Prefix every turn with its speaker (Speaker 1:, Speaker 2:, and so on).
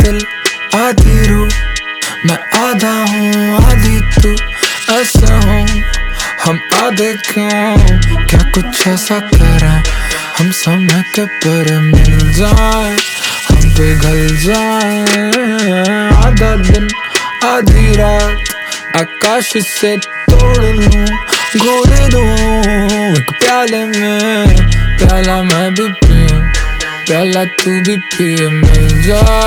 Speaker 1: दिल आधी रूह, मैं आधा हूँ आधी तू, ऐसे हूँ हम आधे क्यों? क्या कुछ ऐसा करें हम समय के पर मिल जाए, हम पिघल जाए। आधा दिन आधी रात आकाश से तोड़ लूं, घोर दूं एक प्याले में, प्याला मैं भी पीऊं, प्याला तू भी पिए, मिल जाए।